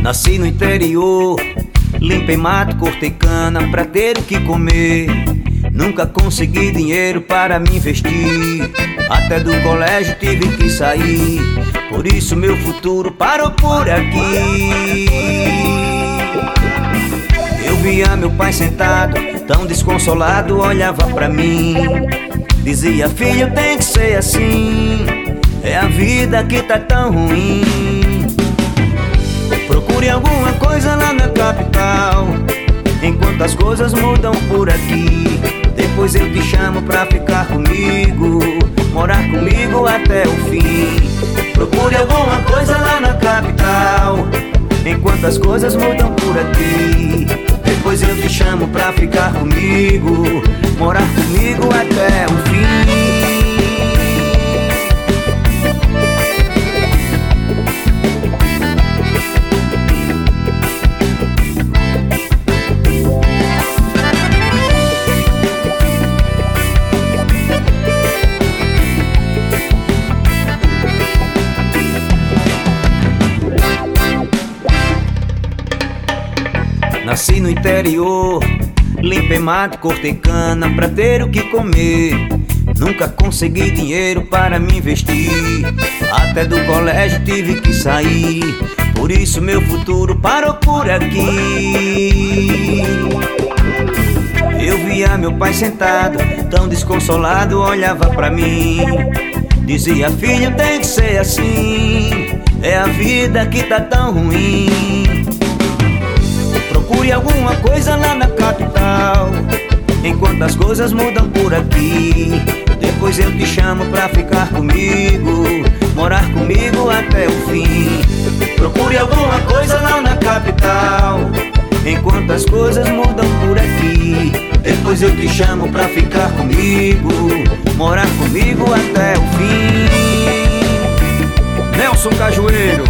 Nasci no interior, limpei mato, cortei cana pra ter o que comer. Nunca consegui dinheiro para me investir, até do colégio tive que sair. Por isso meu futuro parou por aqui. Eu via meu pai sentado, tão desconsolado, olhava pra mim. Dizia: filho, tem que ser assim, é a vida que tá tão ruim. Procure alguma coisa lá na capital, enquanto as coisas mudam por aqui. Depois eu te chamo pra ficar comigo, morar comigo até o fim. Procure alguma coisa lá na capital, enquanto as coisas mudam por aqui. Depois eu te chamo pra ficar comigo, morar comigo até o fim. Nasci no interior, limpei mato, cortei cana pra ter o que comer. Nunca consegui dinheiro para me investir, até do colégio tive que sair. Por isso meu futuro parou por aqui. Eu via meu pai sentado, tão desconsolado, olhava pra mim. Dizia: filho, tem que ser assim, é a vida que tá tão ruim. Procure alguma coisa lá na capital, enquanto as coisas mudam por aqui. Depois eu te chamo pra ficar comigo, morar comigo até o fim. Procure alguma coisa lá na capital, enquanto as coisas mudam por aqui. Depois eu te chamo pra ficar comigo, morar comigo até o fim. Nelson Cajueiro.